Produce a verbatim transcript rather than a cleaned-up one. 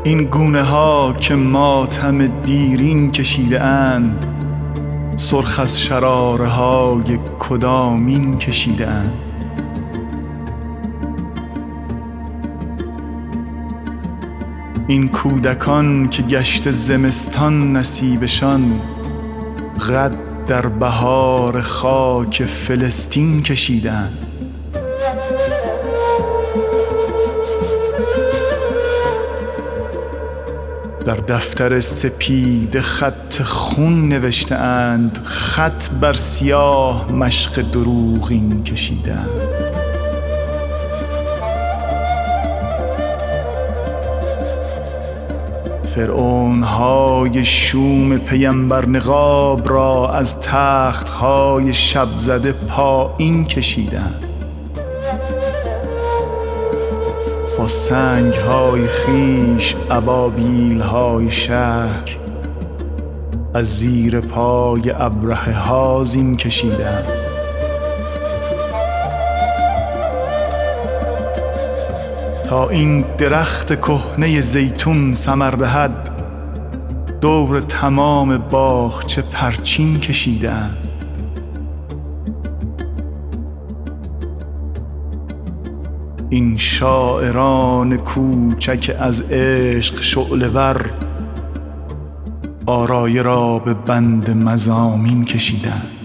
این گونه ها که ماتم دیرین کشیده اند، سرخ از شراره های کدامین کشیده اند. این کودکان که گشت زمستان نصیبشان، قد در بهار خاک فلسطین کشیده اند. در دفتر سپید خط خون نوشته اند، خط بر سیاه مشق دروغین کشیده اند. فرعون های شوم پیمبر نقاب را از تخت های شب زده پایین کشیده اند. با سنگ های خیش ابابیل های شهر از زیر پای ابرهه ها زین کشیدند. تا این درخت کهنه زیتون ثمر دهد، دور تمام باغچه پرچین کشیدند. این شاعران کوچک از عشق شعله ور، آرایه را به بند مضامین کشیدند.